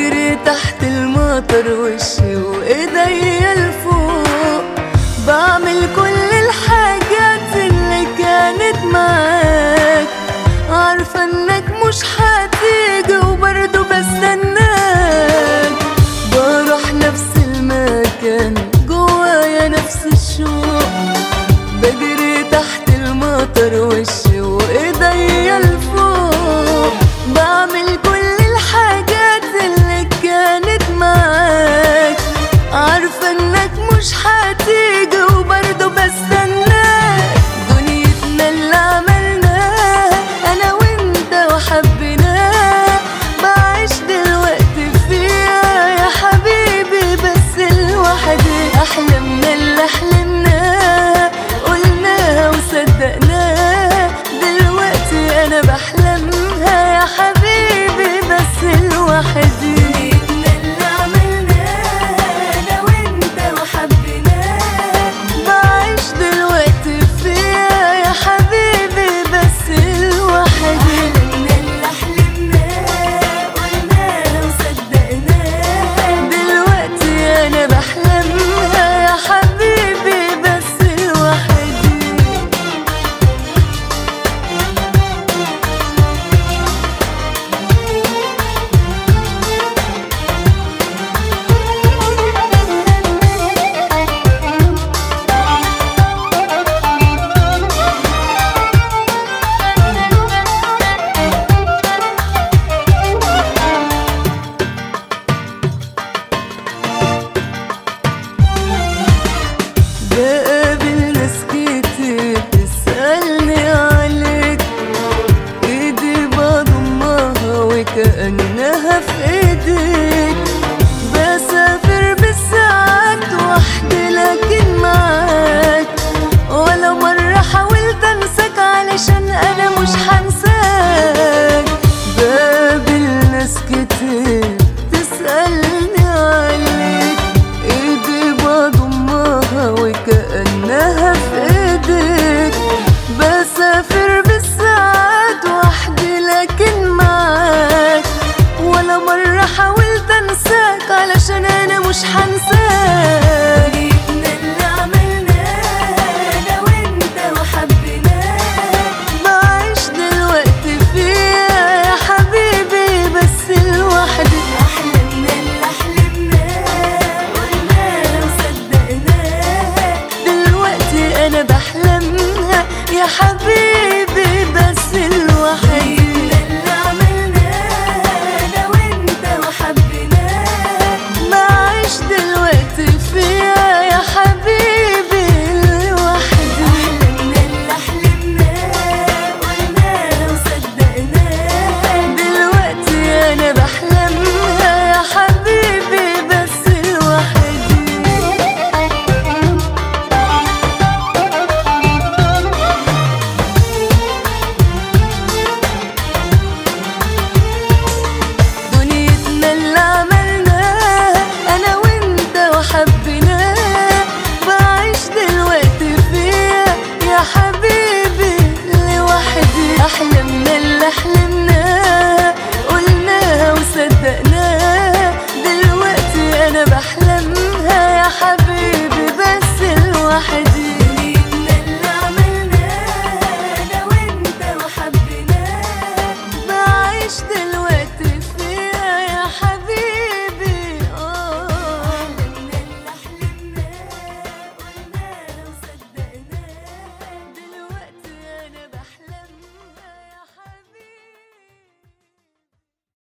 بجري تحت المطر وشي وايديا لفوق، بعمل كل الحاجات اللي كانت معاك، عارفة انك مش هتيجي وبرضه بستناك، بروح نفس المكان جوايا نفس الشوق، بجري تحت المطر وشي وايديا لفوق، بعمل كل الحاجات اللي كانت معاك، عارفة انك مش هتيجي وبرضه بستناك، دنيتنا اللي عملناها انا وانت وحبيناها، بعيش دلوقتي فيها يا حبيبي بس لوحدي، احلامنا اللي حلمناها قلناها وصدقناها، دلوقتي انا بحلمها يا حبيبي بس لوحدي. بقابل ناس كتير تسألني عليك، ايدي بضمها وكأنها في ايديك، بسافر بالساعات وحدي لكن معاك، ولا مرة حاولت انساك علشان انا مش هنساك، بقابل ناس كتير تسألني عليك، ايدي بضمها وكأنها في ايديك، بسافر بالساعات وحدي لكن معاك، ولا مرة حاولت انساك علشان انا مش هنساك.